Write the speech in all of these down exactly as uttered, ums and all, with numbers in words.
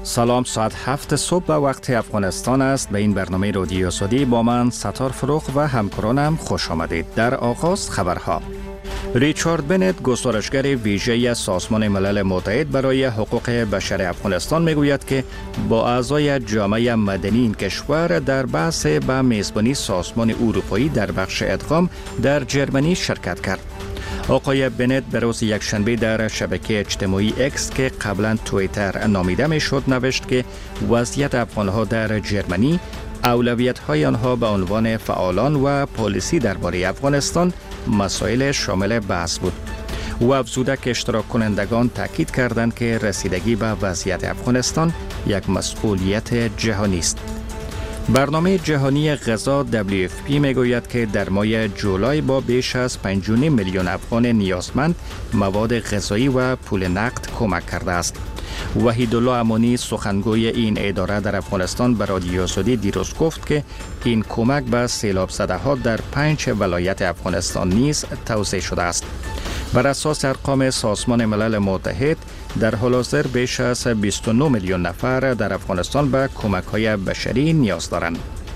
سلام، ساعت هفت صبح به وقت افغانستان است. به این برنامه رادیو آزادی با من ستار فروغ و همکارانم خوش آمدید. در آغاز خبرها. ریچارد بنت، گزارشگر ویژه سازمان ملل متحد برای حقوق بشر افغانستان، میگوید که با اعضای جامعه مدنی این کشور در بحث به میزبانی سازمان اروپایی در بخش ادغام در جرمنی شرکت کرد. آقای بنت به روز یکشنبه در شبکه اجتماعی اکس که قبلا توییتر نامیده میشد نوشت که وضعیت افغانها در جرمنی، اولویت‌های آنها به عنوان فعالان و پالیسی درباره افغانستان مسائل شامل بحث بود. او افزوده که اشتراک کنندگان تاکید کردند که رسیدگی به وضعیت افغانستان یک مسئولیت جهانی است. برنامه جهانی غذا دبلیو اف پی میگوید که در ماه جولای با بیش از پنج و نیم میلیون افغان نیازمند مواد غذایی و پول نقد کمک کرده است. وحیدالله امانی، سخنگوی این اداره در افغانستان، به رادیو آزادی دیروز گفت که این کمک به سیلاب زده ها در پنج ولایت افغانستان نیز توزیع شده است. بر اساس ارقام سازمان ملل متحد، در حال حاضر بیش از بیست و نه میلیون نفر در افغانستان به کمک‌های بشری نیاز دارند.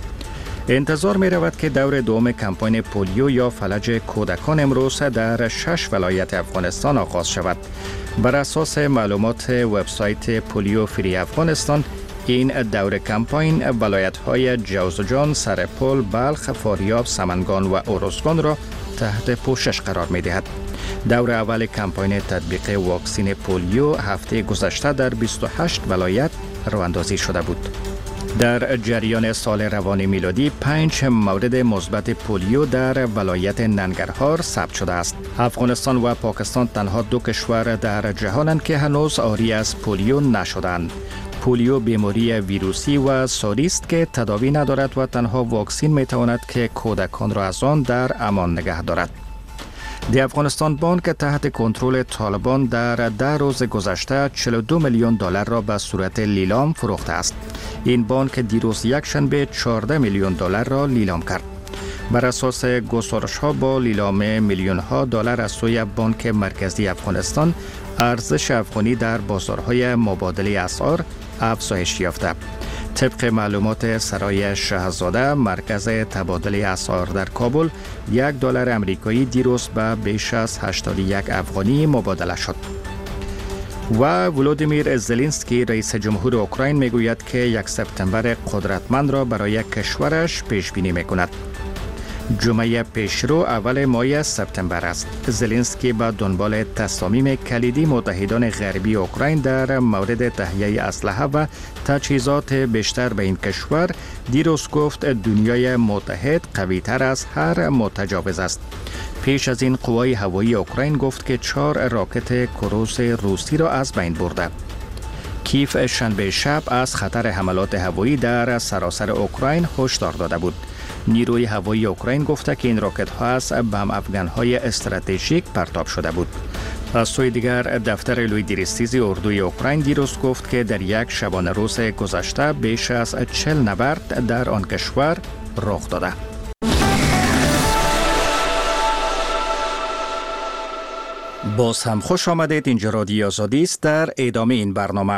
انتظار می رود که دور دوم کمپاین پولیو یا فلج کودکان امروز در شش ولایت افغانستان آغاز شود. بر اساس معلومات وبسایت پولیو فری افغانستان، این دور کمپاین ولایت‌های جوزجان، سرپل، بلخ، فاریاب، سمنگان و اروزگان را تحت پوشش قرار می دهد. دور اول کمپاین تطبیق واکسین پولیو هفته گذشته در بیست و هشت ولایت راه‌اندازی شده بود. در جریان سال روان میلادی پنج مورد مثبت پولیو در ولایت ننگرهار ثبت شده است. افغانستان و پاکستان تنها دو کشور در جهانند که هنوز عاری از پولیو نشدند. پولیو بیماری ویروسی و ساری است که تداوی ندارد و تنها واکسین میتواند که کودکان را از آن در امان نگه دارد. دی افغانستان بانک تحت کنترل طالبان در ده روز گذشته چهل و دو میلیون دلار را به صورت لیلام فروخته است. این بانک دیروز یکشنبه چهارده میلیون دلار را لیلام کرد. بر اساس گزارش ها با لیلام میلیون ها دلار از سوی بانک مرکزی افغانستان، ارزش افغانی در بازارهای مبادله اسعار افزایش یافته. طبق معلومات سرای شاهزاده، مرکز تبادله اسعار در کابل، یک دلار امریکایی دیروز به بیش از هشتاد و یک افغانی مبادله شد. و ولودیمیر زلنسکی، رئیس جمهور اوکراین، میگوید که یک سپتامبر قدرتمند را برای کشورش پیش بینی میکند. جمعه پیشرو اول ماه سپتامبر است. زلنسکی به دنبال تصامیم کلیدی متحدان غربی اوکراین در مورد تهیه اسلحه و تجهیزات بیشتر به این کشور دیروز گفت دنیای متحد قوی تر از هر متجاوز است. پیش از این قوای هوایی اوکراین گفت که چهار راکت کروز روسی را از بین برده. کیف شنبه شب از خطر حملات هوایی در سراسر اوکراین هشدار داده بود. نیروی هوایی اوکراین گفته که این راکت ها از بم افغان‌های استراتژیک پرتاب شده بود. از سوی دیگر دفتر لوی دیرستیزی اردوی اوکراین دیروز گفت که در یک شبانه روز گذشته بیش از چهل نبرد در آن کشور رخ داده. باز هم خوش آمدید. اینجا رادیو آزادی است. در ادامه این برنامه،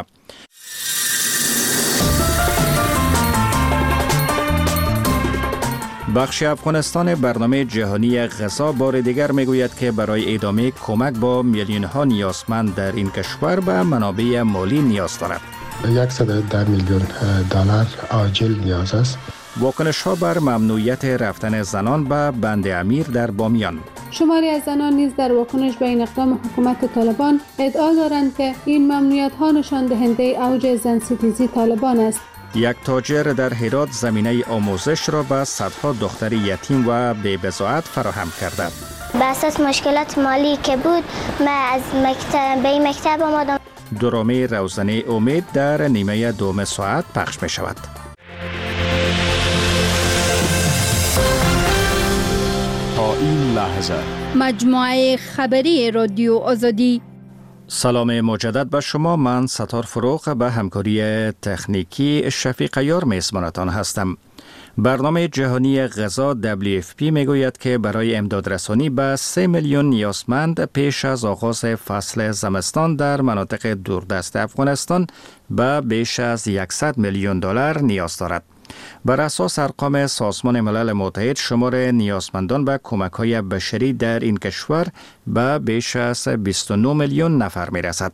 بخش افغانستان برنامه جهانی غذا بار دیگر میگوید که برای ادامه کمک با میلیون ها نیازمند در این کشور به منابع مالی نیاز دارد. صد و ده میلیون دلار عاجل نیاز است. واکنش ها بر ممنوعیت رفتن زنان به بند امیر در بامیان. شماری از زنان نیز در واکنش به این اقدام حکومت طالبان ادعا دارند که این ممنوعیت ها نشان دهنده اوج زن ستیزی طالبان است. یک تاجر در هرات زمینه آموزش را به صدها دختر یتیم و بی‌بضاعت فراهم کرده. به اساس مشکلات مالی که بود، من از مکتب به این مکتب آمدم. درامه روزنه امید در نیمه دوم ساعت پخش می شود. تا این لحظه مجموعه خبری رادیو آزادی. سلام مجدد به شما. من ستار فروغ به همکاری تکنیکی شفیق یار میزبانتان هستم. برنامه جهانی غذا دبلیو اف پی میگوید که برای امدادرسانی به سه میلیون نیازمند پیش از آغاز فصل زمستان در مناطق دوردست افغانستان به بیش از صد میلیون دلار نیاز دارد. بر اساس ارقام سازمان ملل متحد، شمار نیازمندان به کمک‌های بشری در این کشور به بیش از بیست و نه میلیون نفر می‌رسد.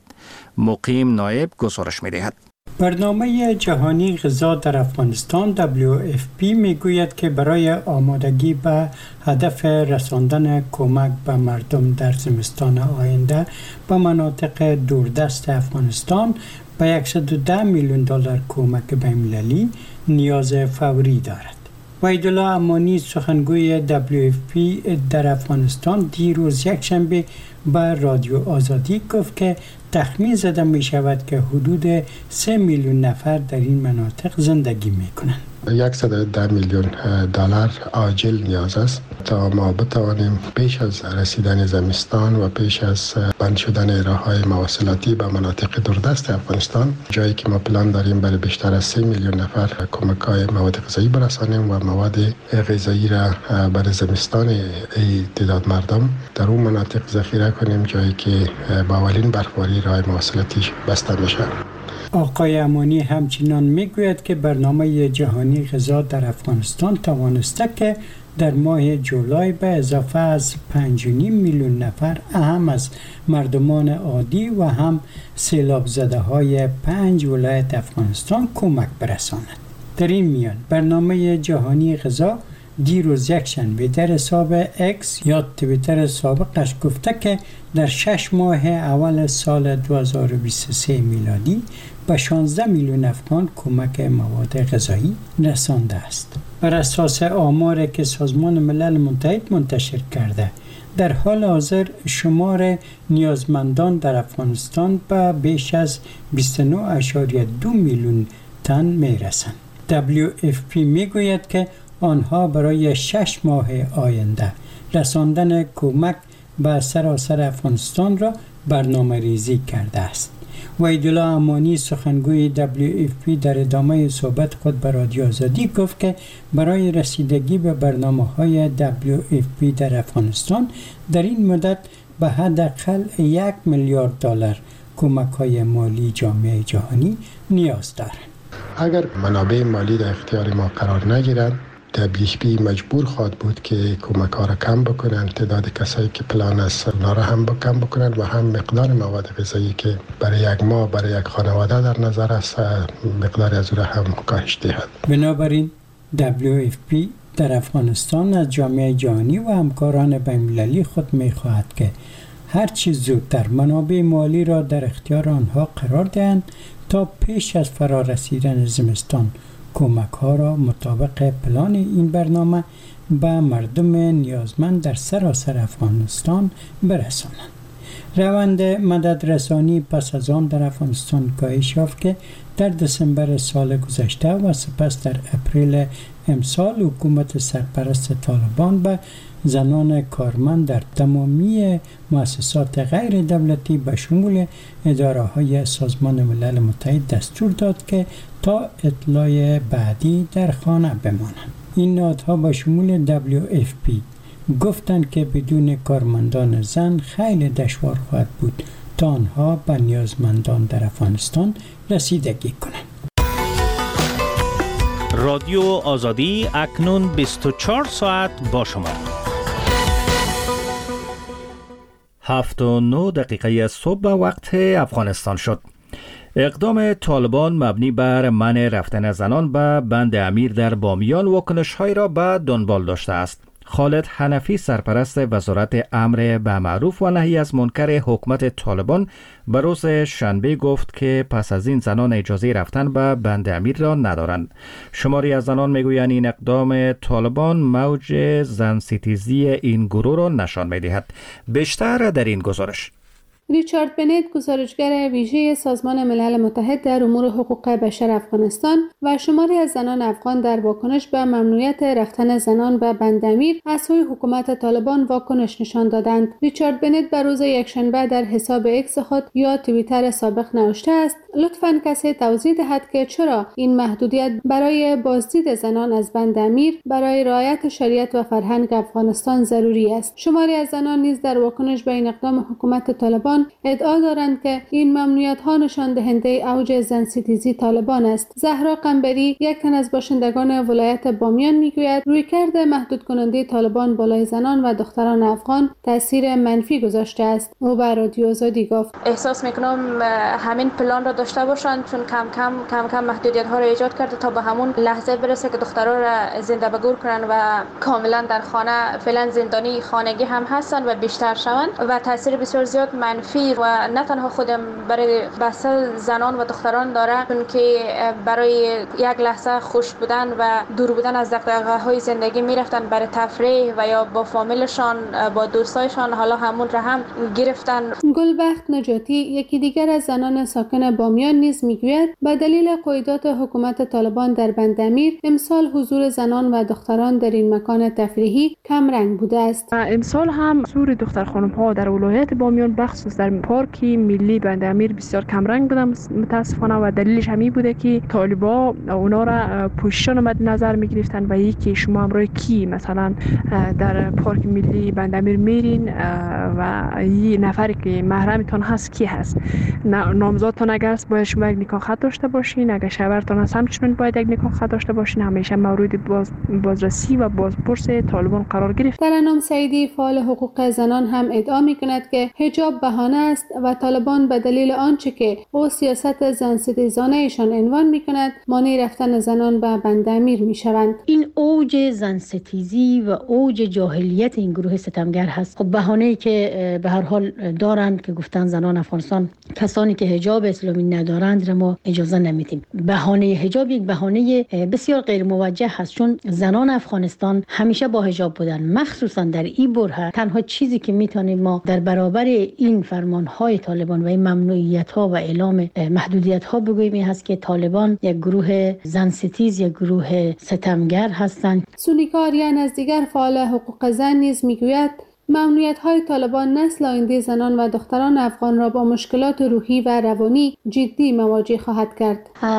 مقیم نایب گزارش می‌دهد. برنامه جهانی غذا در افغانستان دبلیو اف پی میگوید که برای آمادگی به هدف رساندن کمک به مردم در زمستان آینده به مناطق دوردست افغانستان به صد و ده میلیون دلار کمک بین‌المللی نیاز فوری دارد. وحیدالله امانی سخنگوی دبلیو اف پی در افغانستان دیروز یکشنبه به رادیو آزادی گفت که تخمین زده می شود که حدود سه میلیون نفر در این مناطق زندگی می کنند. صد و ده میلیون دلار عاجل نیاز است تا ما بتوانیم پیش از رسیدن زمستان و پیش از بند شدن راه‌های مواصلاتی به مناطق دوردست افغانستان، جایی که ما پلان داریم برای بیشتر از سه میلیون نفر کمک‌های مواد غذایی برسانیم و مواد غذایی را برای زمستان ای تعداد مردم در اون مناطق ذخیره کنیم، جایی که با اولین برفباری راه مواصلاتی بسته میشه. آقای امانی همچنان میگوید که برنامه جهانی غذا در افغانستان توانسته که در ماه جولای به اضافه از پنج و نیم میلیون نفر هم از مردمان عادی و هم سیلاب زده های پنج ولایت افغانستان کمک برساند. در این میان برنامه جهانی غذا دیروز یکشنبه در حساب اکس یا توییتر سابقش گفته که در شش ماه اول سال دو هزار و بیست و سه میلادی به شانزده میلیون افغان کمک مواد غذایی رسانده است. بر اساس آماری که سازمان ملل متحد منتشر کرده، در حال حاضر شمار نیازمندان در افغانستان به بیش از بیست و نه ممیز دو میلیون تن می رسند. دبلیو اف پی می گوید که آنها برای شش ماه آینده رساندن کمک به سراسر افغانستان را برنامه ریزی کرده است. وحیدالله امانی سخنگوی دبلیو اف پی در ادامه صحبت خود به رادیو آزادی گفت که برای رسیدگی به برنامه‌های دبلیو اف پی در افغانستان در این مدت به حداقل یک میلیارد دلار کمک‌های مالی جامعه جهانی نیاز دارد. اگر منابع مالی در اختیار ما قرار نگیرد، دبلیو اف پی مجبور خواهد بود که کمک ها را کم بکنند، تعداد کسایی که پلان است اونا را هم کم بکنند و هم مقدار مواد غذایی که برای یک ماه برای یک خانواده در نظر است مقدار از او را هم کاهش دهد. بنابراین دبلیو اف پی در افغانستان از جامعه جهانی و همکاران بین‌المللی خود می‌خواهد که هر چیز زودتر منابع مالی را در اختیار آنها قرار دهند تا پیش از فرا رسیدن زمستان کمک ها را مطابق پلان این برنامه به مردم نیازمند در سراسر افغانستان برسانند. روند مددرسانی پس از آن در افغانستان کاهش یافت که در دسامبر سال گذشته و سپس در اپریل امسال حکومت سرپرست طالبان به زنان کارمند در تمامی مؤسسات غیر دولتی به شمول اداره های سازمان ملل متحد دستور داد که تا اطلاع بعدی در خانه بمانند. این نهادها به شمول دبلیو اف پی گفتند که بدون کارمندان زن خیلی دشوار خواهد بود تا آنها به نیازمندان در افغانستان رسیدگی کنند. رادیو آزادی اکنون بیست و چهار ساعت با شما. هفت و نه دقیقه از صبح وقت افغانستان شد. اقدام طالبان مبنی بر منع رفتن زنان به بند امیر در بامیان واکنش‌هایی را به دنبال داشته است. خالد حنفی سرپرست وزارت امر به معروف و نهی از منکر حکومت طالبان به روز شنبه گفت که پس از این زنان اجازه رفتن به بند امیر را ندارند. شماری از زنان میگویند این اقدام طالبان موج زن ستیزی این گروه را نشان میدهد. بیشتر در این گزارش. ریچارد بنت، گزارشگر ویژه سازمان ملل متحد در امور حقوق بشر افغانستان و شماری از زنان افغان در واکنش به ممنوعیت رفتن زنان به بندامیر از سوی حکومت طالبان واکنش نشان دادند. ریچارد بنت بر روز یکشنبه در حساب اکس خود یا توییتر سابق نوشته است: لطفاً کسی توضیح دهد که چرا این محدودیت برای بازدید زنان از بندامیر برای رعایت شریعت و فرهنگ افغانستان ضروری است. شماری از زنان نیز در واکنش به این اقدام حکومت طالبان ادعا دارند که این ممنوعیت ها نشان دهنده اوج زن ستیزی طالبان است. زهرا قنبری، یک تن از باشندگان ولایت بامیان، میگوید رویکرد محدود کننده طالبان بالای زنان و دختران افغان تاثیر منفی گذاشته است. او به رادیو آزادی گفت: احساس میکنم همین پلان را داشته باشند، چون کم کم کم کم محدودیت ها را ایجاد کرده تا به همون لحظه برسه که دخترها را زنده به گور کنن و کاملا در خانه فعلا زندانی خانگی هم هستن و بیشتر شوند و تاثیر بسیار زیاد منفی و نه تنها خودم برای بس زنان و دختران داره، چون که برای یک لحظه خوش بودن و دور بودن از دغدغه های زندگی میرفتن برای تفریح و یا با فامیلشان با دوستایشان، حالا همون را هم گرفتن. گلبخت نجاتی، یکی دیگر از زنان ساکن بامیان، نیز میگوید به دلیل قیودات حکومت طالبان در بندامیر امسال حضور زنان و دختران در این مکان تفریحی کم رنگ بوده است. امسال هم حضور دختر خانم ها در ولایت بامیان بخصوص در پارک ملی بندامیر بسیار کم رنگ بوده متاسفانه و دلیلش همی بوده که طالبا اونا را پوششان مد نظر میگرفتن و یکی شما همراه کی مثلا در پارک ملی بندامیر میرین و یه نفری که محرمتون هست کی هست، نامزادتون اگر است باید شما یک نکاح خط داشته باشین، اگر شوهرتون هست همچنین باید یک نکاح خط داشته باشین. همیشه مورد باز بازرسی و بازپرس طالبان قرار گرفت. ترنم سعیدی، فعال حقوق زنان، هم ادعا میکند که حجاب بهانه است و طالبان به دلیل آنچه که او سیاست زن ستیزانه ایشان عنوان میکند مانع رفتن زنان به بندامیر میشوند. این اوج زن ستیزی و اوج جاهلیت این گروه ستمگر هست. خب بهانه‌ای که به هر حال دارند که گفتن زنان افغانستان کسانی که حجاب اسلامی ندارند را ما اجازه نمیدیم. بهانه حجاب یک بهانه بسیار غیر موجه هست، چون زنان افغانستان همیشه با حجاب بودن، مخصوصا در این بره. تنها چیزی که میتونیم ما در برابر این فرمانهای طالبان و این ممنوعیت ها و اعلام محدودیت ها بگوییم این هست که طالبان یک گروه زن ستیز، یک گروه ستمگر هستند. سونیکا آریان از دیگر فعال حقوق زن نیز میگوید ممنوعیت‌های طالبان نسل آینده زنان و دختران افغان را با مشکلات روحی و روانی جدی مواجه خواهد کرد.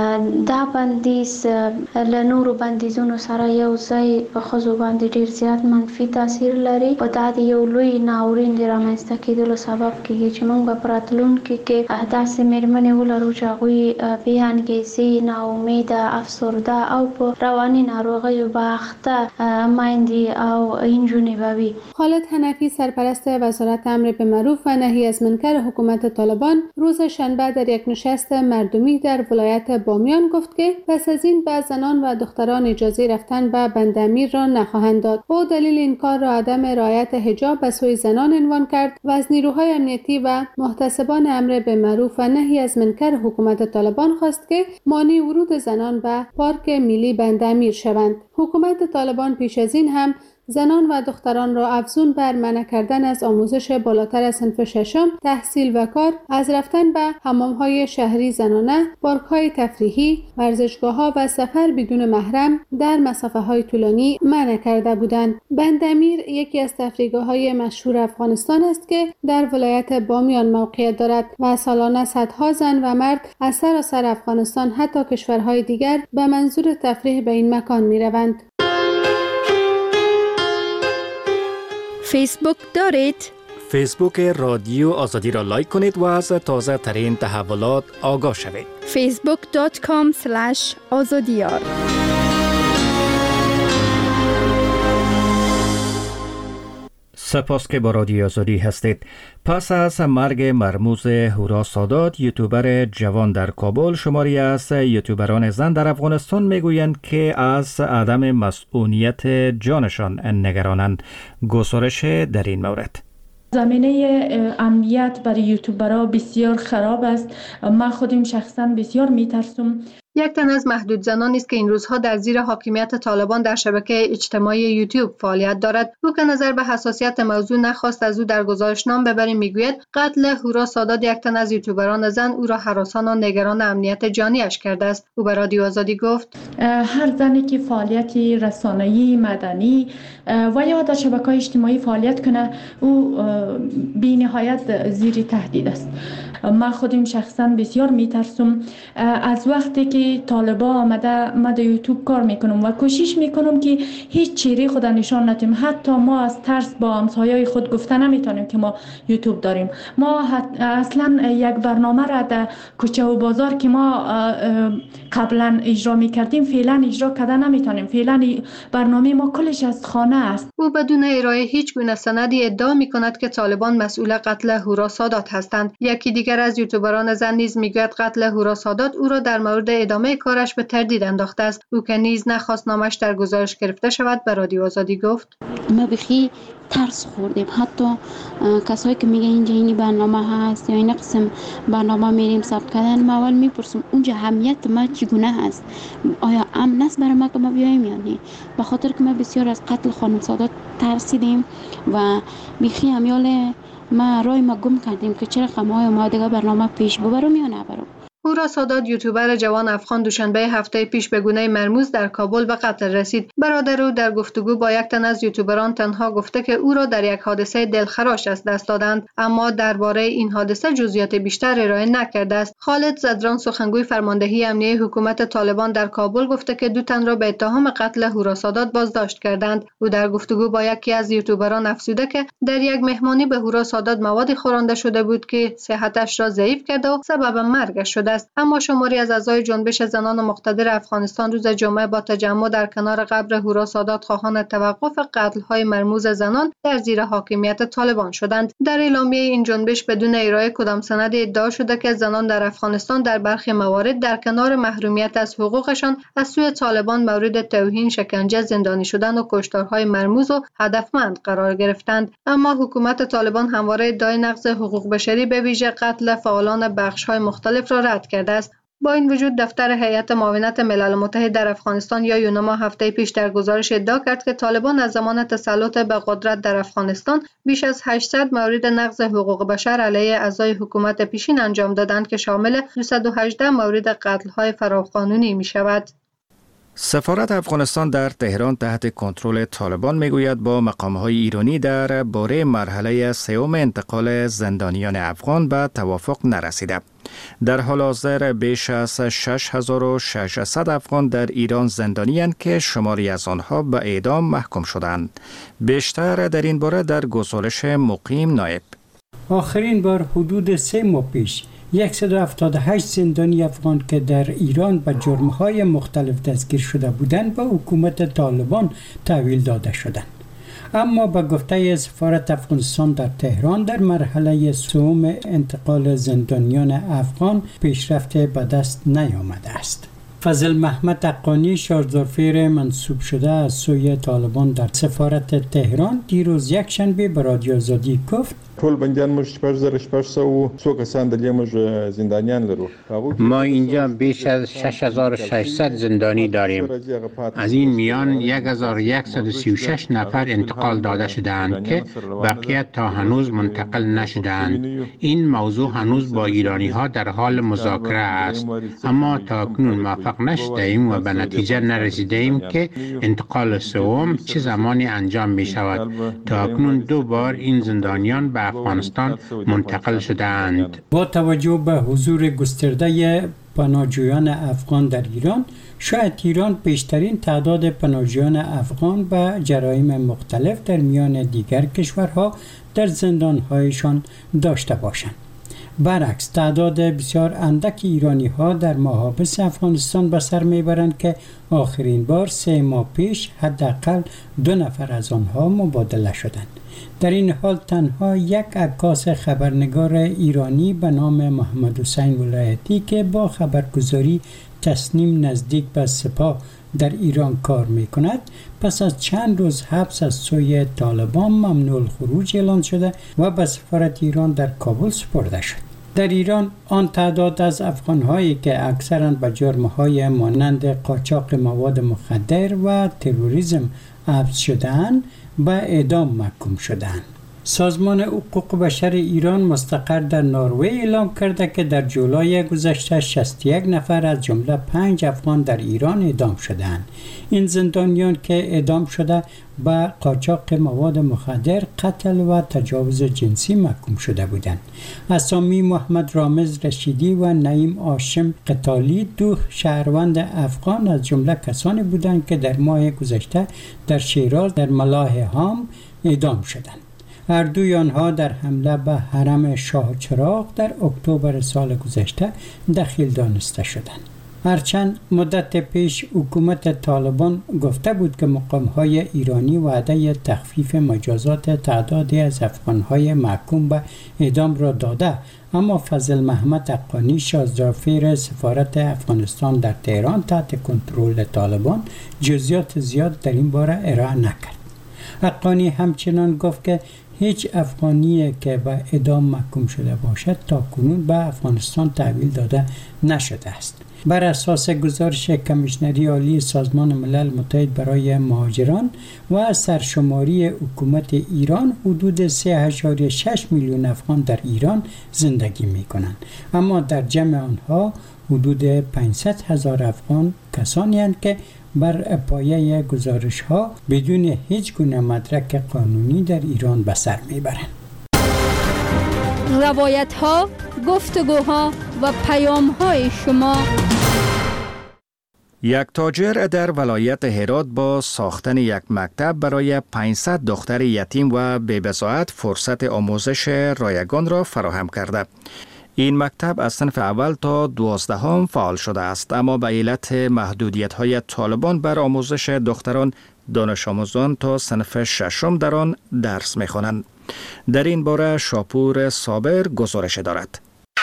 دا بندیز له نورو بندیزونو سره یو ځای په ښځو باندې ډېر زیات منفي تاثیر لري او دا د یو لوی ناورین د رامنځته کېدلو سبب کېږي چې موږ به په راتلونکي کې داسې مېرمنې ولرو چې هغوی بې انګېزې، ناامیده، افسرده او په رواني ناروغیو به اخته میندې او نجونې به وي. خالد حنفی، سرپرست وزارت امر بالمعروف و نهی از منکر حکومت طالبان، روز شنبه در یک نشست مردمی در ولایت بامیان گفت که پس از این به زنان و دختران اجازه رفتن به بندامیر را نخواهند داد. او دلیل این کار را عدم رعایت حجاب به سوی زنان عنوان کرد و از نیروهای امنیتی و محتسبان امر بالمعروف و نهی از منکر حکومت طالبان خواست که مانع ورود زنان به پارک ملی بندامیر شوند. حکومت طالبان پیش از این هم زنان و دختران را افزون بر منع کردن از آموزش بالاتر از صنف ششم، تحصیل و کار، از رفتن به حمام‌های شهری زنانه، پارک‌های تفریحی، ورزشگاه‌ها و سفر بدون محرم در مسافه‌های طولانی منع کرده بودند. بندامیر یکی از تفریحگاه‌های مشهور افغانستان است که در ولایت بامیان موقعیت دارد و سالانه صدها زن و مرد از سراسر افغانستان حتی کشورهای دیگر به منظور تفریح به این مکان می‌روند. فیسبوک دارید؟ فیسبوک رادیو آزادی را لایک کنید و از تازه ترین تحولات آگاه شوید. فیسبوک دات کام اسلش آزادیار. سپاس که با رادیو آزادی هستید. پس از مرگ مرموز هورا سادات، یوتیوبر جوان در کابل، شماری از یوتیوبران زن در افغانستان میگویند که از عدم مسئولیت جانشان نگرانند. گزارش در این مورد: زمینه امنیت برای یوتیوبرها بسیار خراب است. من خودم شخصا بسیار میترسم یک تن از محدود زنانی است که این روزها در زیر حاکمیت طالبان در شبکه اجتماعی یوتیوب فعالیت دارد. او که نظر به حساسیت موضوع نخواست از او در گزارش نام ببریم میگوید قتل هورا سادات یک تن از یوتیوبران زن او را هراسان و نگران امنیت جانیش کرده است. او به رادیو آزادی گفت هر زنی که فعالیت رسانه‌ای مدنی و یا در شبکه‌های اجتماعی فعالیت کنه او بی نهایت زیر تهدید است. من خودم شخصا بسیار میترسم از وقتی که طالبا آمده من در یوتیوب کار میکنم و کوشش میکنم که هیچ چیزی خود نشان ندیم. حتی ما از ترس با همسایه‌های خود گفته نمیتونیم که ما یوتیوب داریم. ما اصلا یک برنامه را در کوچه و بازار که ما قبلا اجرا میکردیم فعلا اجرا کرده نمیتونیم. فعلا برنامه ما کلش از خانه است. او بدون ارائه هیچ گونه سندی ادعا میکند که طالبان مسئول قتل هورا سادات هستند. یکی دیگر از یوتیوبران زن نیز میگوید قتل هورا سادات او را در مورد ادامه کارش به تردید انداخته است. او که نیز نخواست نامش در گزارش گرفته شود به رادیو آزادی گفت ما بخی ترس خوردیم. حتی کسایی که میگن اینجا این برنامه هست یا این قسم برنامه میریم ثبت کردن، ما اول میپرسم اونجا اهمیت ما چگونه هست؟ آیا امن است برای ما که ما بیایم یا نه؟ به خاطر که ما بسیار از قتل خانم سادات ترسیدیم و بخی امیال ما رای ما گم کردیم که چرا قمای ما دیگه برنامه پیش ببرم یا نبرم. هورا سادات یوتیوبر جوان افغان دوشنبه هفته پیش به گونه مرموز در کابل به قتل رسید. برادر او در گفتگو با یک تن از یوتیوبران تنها گفته که او را در یک حادثه دلخراش از دست دادند، اما درباره این حادثه جزئیات بیشتر ارائه نکرده است. خالد زدران سخنگوی فرماندهی امنیه حکومت طالبان در کابل گفته که دو تن را به اتهام قتل هورا سادات بازداشت کردند. او در گفتگو با یکی از یوتیوبران افزوده که در یک مهمانی به هورا سادات موادی خورانده شده بود که صحتش را ضعیف کرده و سبب مرگش شده است. اما شماری از اعضای جنبش زنان مقتدر افغانستان روز جمعه با تجمع در کنار قبر هورا سادات خواهان توقف قتل‌های مرموز زنان در زیر حاکمیت طالبان شدند. در اعلامیه این جنبش بدون ارائه کدام سند ادعا شده که زنان در افغانستان در برخی موارد در کنار محرومیت از حقوقشان از سوی طالبان مورد توهین، شکنجه، زندانی شدن و کشتارهای مرموز و هدفمند قرار گرفتند. اما حکومت طالبان همواره ادعای نقض حقوق بشری به ویژه قتل فعالان بخش‌های مختلف را رد کرده است. با این وجود دفتر هیئت معاونت ملل متحد در افغانستان یا یونما هفته پیش در گزارش ادعا کرد که طالبان از زمان تسلط به قدرت در افغانستان بیش از هشتصد مورد نقض حقوق بشر علیه اعضای حکومت پیشین انجام دادند که شامل دویست و هجده مورد قتل‌های فراقانونی می‌شود. سفارت افغانستان در تهران تحت کنترل طالبان میگوید با مقام‌های ایرانی در باره مرحله سوم انتقال زندانیان افغان به توافق نرسیده. در حال حاضر بیش از شش هزار و ششصد افغان در ایران زندانی‌اند که شماری از آنها به اعدام محکوم شدند. بیشتر در این باره در گزارش مقیم نایب. آخرین بار حدود سه ماه پیش صد و هفتاد و هشت زندانی افغان که در ایران به جرم‌های مختلف دستگیر شده بودند به حکومت طالبان تحویل داده شدند. اما به گفته سفارت افغانستان در تهران در مرحله سوم انتقال زندانیان افغان پیشرفت به دست نیامده است. فضل محمد حقانی شارزارفیر منصوب شده از سوی طالبان در سفارت تهران دیروز یک شنبه به رادیو آزادی گفت ټول بندیان موږ شپږ زره شپږ سوه څو کسان د دې موږ زندانیان لرو. ما اینجا بیش از شش هزار و ششصد زندانی داریم. از این میان یک هزار و صد و سی و شش نفر انتقال داده شدند که بقیه تا هنوز منتقل نشدند. این موضوع هنوز با ایرانی ها در حال مذاکره است، اما تا کنون موفق نشدیم و به نتیجه نرسیدیم که انتقال سوم چه زمانی انجام می شود. تا کنون دو بار این زندانیان به افغانستان منتقل شدند. با توجه به حضور گسترده پناهجویان افغان در ایران، شاید ایران بیشترین تعداد پناهجویان افغان به جرایم مختلف در میان دیگر کشورها در زندانهایشان داشته باشند. برعکس تعداد بسیار اندک ایرانی ها در محابس افغانستان به سر میبرند که آخرین بار سه ماه پیش حداقل دو نفر از آنها مبادله شدند. در این حال تنها یک عکاس خبرنگار ایرانی به نام محمد حسین ولایتی که با خبرگزاری تصنیم نزدیک به سپاه در ایران کار می کند پس از چند روز حبس از سوی طالبان ممنوع الخروج اعلان شده و به سفارت ایران در کابل سپرده شد. در ایران آن تعداد از افغان‌هایی که اکثراً به جرم‌های مانند قاچاق مواد مخدر و تروریسم حبس شده‌اند به اعدام محکوم شدند. سازمان حقوق بشر ایران مستقر در نروژ اعلام کرده که در جولای گذشته شصت و یک نفر از جمله پنج افغان در ایران اعدام شدند. این زندانیان که اعدام شده به قاچاق مواد مخدر، قتل و تجاوز جنسی محکوم شده بودند. اسامی محمد رامز رشیدی و نعیم هاشم قتالی دو شهروند افغان از جمله کسانی بودند که در ماه گذشته در شیراز در ملاح هام اعدام شدند. هر دوی آنها در حمله به حرم شاه چراغ در اکتبر سال گذشته دخیل دانسته شدند. هرچند مدت پیش حکومت طالبان گفته بود که مقام‌های ایرانی وعده تخفیف مجازات تعدادی از افغان‌های محکوم به اعدام را داده، اما فضل محمد حقانی شازدارفیر سفارت افغانستان در تهران تحت کنترل طالبان جزئیات زیاد در این باره ارائه نکرد. حقانی همچنان گفت که هیچ افغانی که به اعدام محکوم شده باشد تا کنون به افغانستان تحویل داده نشده است. بر اساس گزارش کمیشنری عالی سازمان ملل متحد برای مهاجران و سرشماری حکومت ایران، حدود سه و شش میلیون افغان در ایران زندگی می کنند، اما در جمع آنها حدود پانصد هزار افغان کسانی هستند که بر پایه گزارش ها بدون هیچ گونه مدرک قانونی در ایران به سر میبرند. روایت ها، گفتگوها و پیام های شما. یک تاجر در ولایت هرات با ساختن یک مکتب برای پانصد دختر یتیم و بی‌بضاعت فرصت آموزش رایگان را فراهم کرده. این مکتب از صنف اول تا دوازدهم فعال شده است، اما به علت محدودیت‌های طالبان بر آموزش دختران، دانش آموزان تا صنف ششم در آن درس می‌خوانند. در این باره شاپور صابر گزارش دارد.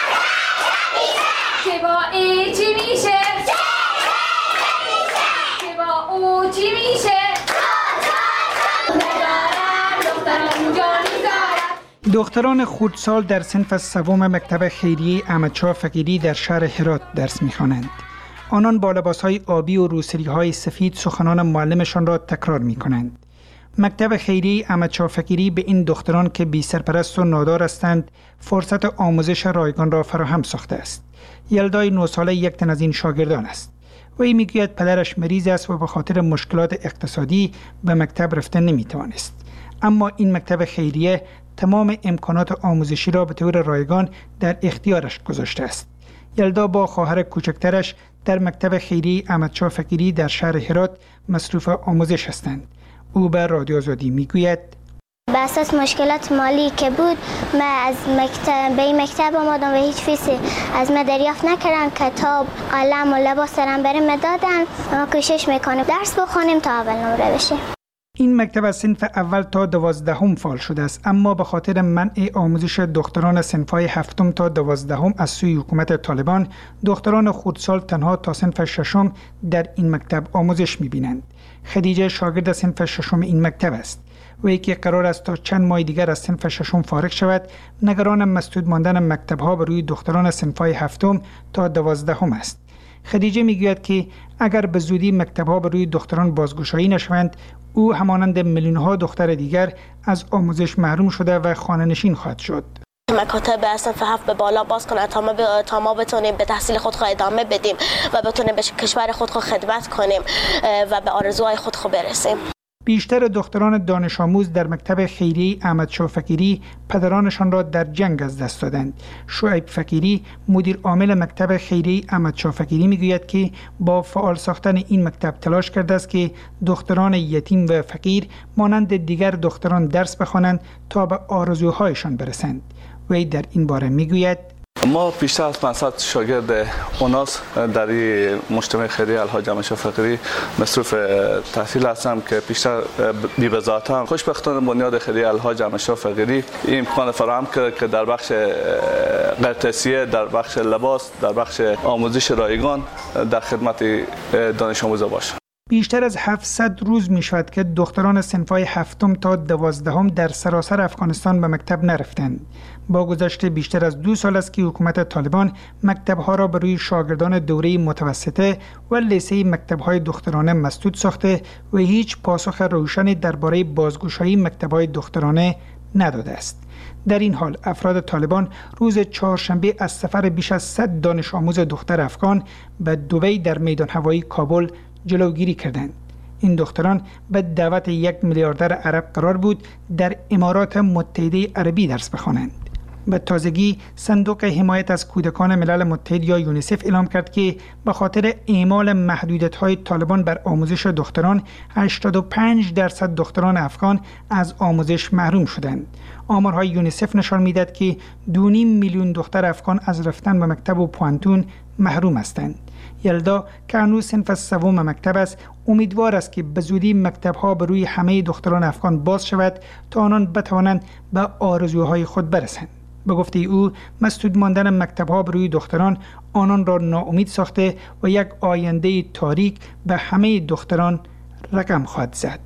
دختران خردسال در صنف سوم مکتب خیریه احمدشاه فقیری در شهر هرات درس می‌خوانند. آنان با لباس‌های آبی و روسری‌های سفید سخنان معلمشان را تکرار می‌کنند. مکتب خیریه احمدشاه فقیری به این دختران که بی سرپرست و نادار هستند فرصت آموزش رایگان را فراهم ساخته است. یلدای نه ساله یک تن از این شاگردان است. وی میگوید پدرش مریض است و به خاطر مشکلات اقتصادی به مکتب رفتن نمی‌توانست. اما این مکتب خیریه تمام امکانات آموزشی را به طور رایگان در اختیارش گذاشته است. یلدا با خواهر کوچکترش در مکتب خیریه احمدشاه فقیری در شهر هرات مصروف آموزش هستند. او به رادیو آزادی میگوید: به اساس مشکلات مالی که بود من از مکتب به این مکتب آمدم و هیچ فیسی از من دریافت نکردن. کتاب، قلم و لباس سرم برام دادن. ما کوشش میکنیم درس بخونیم تا اول نمره بشیم. این مکتب از صنف اول تا دوازدهم فعال شده است، اما به خاطر منع آموزش دختران صنف‌های هفتم تا دوازدهم از سوی حکومت طالبان، دختران خردسال تنها تا صنف ششم در این مکتب آموزش می‌بینند. خدیجه شاگرد صنف ششم این مکتب است. وی که قرار است تا چند ماه دیگر از صنف ششم فارغ شود، نگران مسدود ماندن مکتب‌ها بر روی دختران صنف‌های هفتم تا دوازدهم است. خدیجه میگوید که اگر به زودی مکتب‌ها بر روی دختران بازگشایی نشوند، او همانند میلیون‌ها دختر دیگر از آموزش محروم شده و خانه‌نشین خواهد شد. مکاتب از صنف هفت به بالا باز کنه تا ما, ب... تا ما بتونیم به تحصیل خود خود ادامه بدیم و بتونیم به کشور خود خود خدمت کنیم و به آرزوهای خود خود برسیم. بیشتر دختران دانش آموز در مکتب خیریه احمدشاه فقیری پدرانشان را در جنگ از دست دادند. شعیب فقیری مدیر عامل مکتب خیریه احمدشاه فقیری میگوید که با فعال ساختن این مکتب تلاش کرده است که دختران یتیم و فقیر مانند دیگر دختران درس بخوانند تا به آرزوهایشان برسند. وی در این باره میگوید: ما بیشتر از پانصد شاگرد اوناس در این مجتمع خیریه الحاج احمدشاه فقیری مصروف تحصیل هستم که بیشتر بی بضاعت هم. خوشبختانه بنیاد خیریه الحاج احمدشاه فقیری این امکان فراهم کرد که در بخش غیرتحصیلی، در بخش لباس، در بخش آموزش رایگان در خدمت دانش آموزا باشه. بیشتر از هفتصد روز می شود که دختران صنف‌های هفتم تا دوازدهم در سراسر افغانستان به مکتب نرفتند. با گذشت بیشتر از دو سال است که حکومت طالبان مکتب‌ها را به روی شاگردان دوره متوسطه و لیسه مکتب‌های دخترانه مسدود ساخته و هیچ پاسخ روشنی درباره بازگشایی مکتب‌های دخترانه نداده است. در این حال افراد طالبان روز چهارشنبه از سفر بیش از صد دانش آموز دختر افغان به دبی در میدان هوایی کابل جلوگیری کردند. این دختران به دعوت یک میلیاردر عرب قرار بود در امارات متحده عربی درس بخوانند. به تازگی صندوق حمایت از کودکان ملل متحد یا یونیسف اعلام کرد که به خاطر اعمال محدودیت‌های طالبان بر آموزش دختران هشتاد و پنج درصد دختران افغان از آموزش محروم شدند. آمارهای یونیسف نشان می‌دهد که دو نیم میلیون دختر افغان از رفتن به مکتب و پوانتون محروم هستند. یلدا که هنوز صنف سوم مکتب است، امیدوار است که به زودی مکتب‌ها به روی همه دختران افغان باز شود تا آنان بتوانند به آرزوهای خود برسند. به گفته او، مسدود ماندن مکتب‌ها به روی دختران آنان را ناامید ساخته و یک آینده تاریک به همه دختران رقم خواهد زد.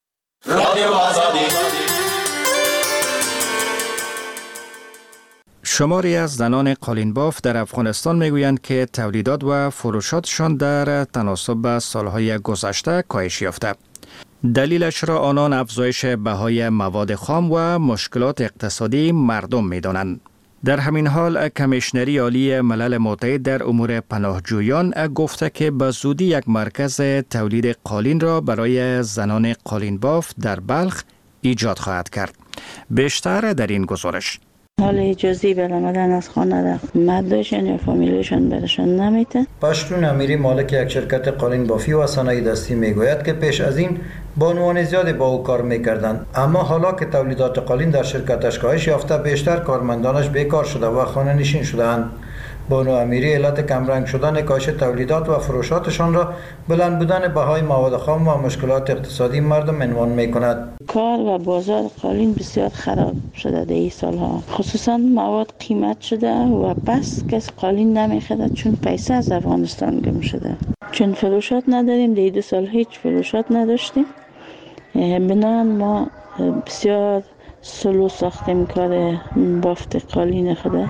شماری از زنان قالینباف در افغانستان میگویند که تولیدات و فروشاتشان در تناسب با سالهای گذشته کاهش یافته. دلیلش را آنان افزایش بهای مواد خام و مشکلات اقتصادی مردم می‌دانند. در همین حال کمیشنری عالی ملل متحد در امور پناهجویان گفته که به زودی یک مرکز تولید قالین را برای زنان قالینباف در بلخ ایجاد خواهد کرد. بیشتر در این گزارش. حال اجازی برآمدن از خانه در مدرشان یا فامیلشان برشان نمیته. پشتون امیری مالک یک شرکت قالین بافی و صنایع دستی میگوید که پیش از این بانوان زیادی با او کار میکردند، اما حالا که تولیدات قالین در شرکتش کاهش یافته بیشتر کارمندانش بیکار شده و خانه نشین شدند. بانو امیری علت کمرنگ شدن کاهش تولیدات و فروشاتشان را بلند بودن بهای مواد خام و مشکلات اقتصادی مردم عنوان می‌کند. کار و بازار قالین بسیار خراب شده در این سالها، خصوصا مواد قیمت شده و بس کس قالین نمی‌خرد چون پیسه از افغانستان گم شده. چون فروشات نداریم، در دو سال هیچ فروشات نداشتیم، بنابراین ما بسیار سلو ساختیم کار بافت قالین خود.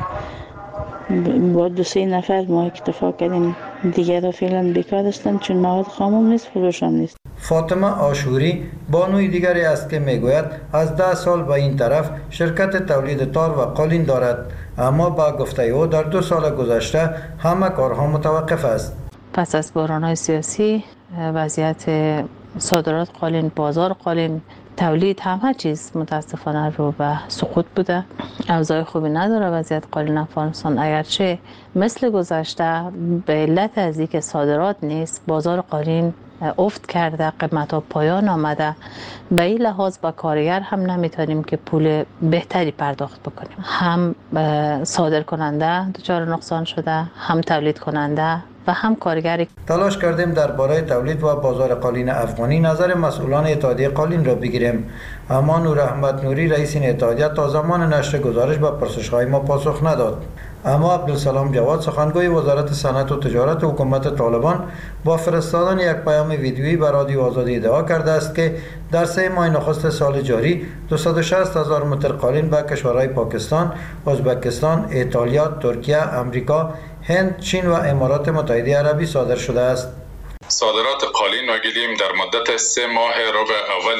با دو سه نفر ما اکتفا کردیم، دیگر را فعلا بیکار هستند چون مواد خام نیست، فروش هم نیست. فاطمه آشوری بانوی دیگری است که میگوید از ده سال به این طرف شرکت تولید تار و قالین دارد، اما با گفته او در دو سال گذشته همه کارها متوقف است. پس از بحران‌های سیاسی، وضعیت صادرات قالین، بازار قالین، تولید، همه چیز متاسفانه رو به سقوط بوده. اوضاع خوبی نداره وضعیت قالین افغانستان، اگرچه مثل گذشته به علت از اینکه صادرات نیست بازار قالین افت کرده، قیمت‌ها پایان آمده. به این لحاظ با کارگر هم نمیتونیم که پول بهتری پرداخت بکنیم. هم صادر کننده دچار نقصان شده، هم تولید کننده و هم کارگری. تلاش کردیم درباره تولید و بازار قالین افغانی نظر مسئولان اتحادیه قالین را بگیریم، اما نور احمد نوری رئیس این اتحادیه تا زمان نشر گزارش به پرسش‌های ما پاسخ نداد. اما عبدالسلام جواد سخنگوی وزارت صنعت و تجارت حکومت طالبان با فرستادن یک پیام ویدیویی به رادیو آزادی ادعا کرده است که در سه ماه نخست سال جاری دویست و شصت هزار متر قالین به کشورهای پاکستان، ازبکستان، ایتالیا، ترکیه، امریکا، هند، چین و امارات متحده عربی صادر شده است. صادرات قالین و گلیم در مدت سه ماه ربع اول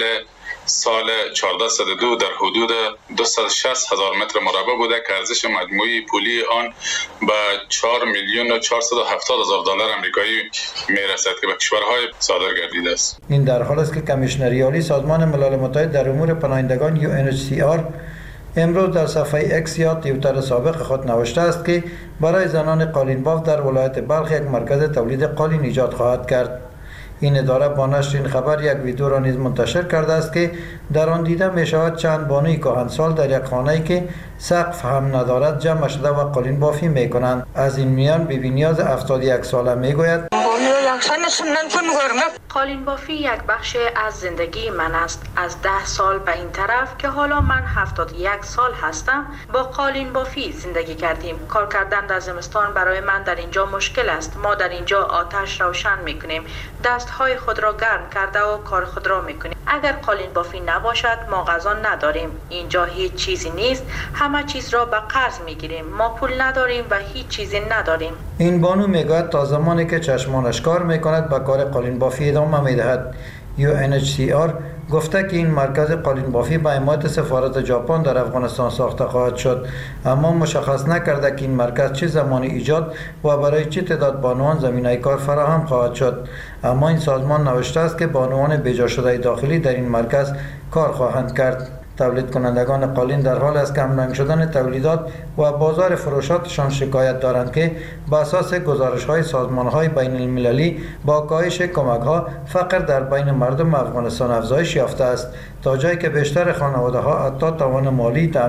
سال چهارده صد و دو در حدود دویست و شصت هزار متر مربع بوده که ارزش مجموعی پولی آن به چهار میلیون و چهارصد و هفتاد هزار دلار آمریکایی میرسد که به کشورهای صادر گردیده است. این در حالی است که کمیشنری عالی سازمان ملل متحد در امور پناهندگان یو ان اچ سی آر امروز در صفحه اکس یا توییتر سابق خود نوشته است که برای زنان قالینباف در ولایت بلخ یک مرکز تولید قالین ایجاد خواهد کرد. این اداره با نشر این خبر یک ویدیو را نیز منتشر کرده است که در آن دیده می شود چند بانوی کهنسال در یک خانه‌ای که سقف هم ندارد جمع شده و قالین بافی می کنند. از این میان بیبی نیاز هفتاد و یک ساله می گوید قالین بافی یک بخش از زندگی من است. از ده سال به این طرف که حالا من هفتاد و یک سال هستم با قالین بافی زندگی کردیم. کار کردن در زمستان برای من در اینجا مشکل است. ما در اینجا آتش روشن میکنیم، دستهای خود را گرم کرده و کار خود را میکنیم. اگر قالین بافی نباشد ما غذا نداریم. اینجا هیچ چیزی نیست، همه چیز را به قرض میگیریم. ما پول نداریم و هیچ چیزی نداریم. این بانو میگوید تا زمانی که چشمانش کار میکند به کار قالین بافی ادامه میدهد. یو ان اچ سی آر گفته که این مرکز قالین بافی به حمایت سفارت ژاپن در افغانستان ساخته خواهد شد، اما مشخص نکرده که این مرکز چه زمانی ایجاد و برای چه تعداد بانوان زمینه کار فراهم خواهد شد. اما این سازمان نوشته است که بانوان بیجا شده داخلی در این مرکز کار خواهند کرد. تولید کنندگان قالین در حال است کمرنگ شدن تولیدات و بازار فروشاتشان شکایت دارند که بر اساس گزارش‌های سازمان‌های بین المللی با کاهش کمک‌ها فقر در بین مردم افغانستان افزایش یافته است، تا جایی که بیشتر خانواده‌ها حتی توان مالی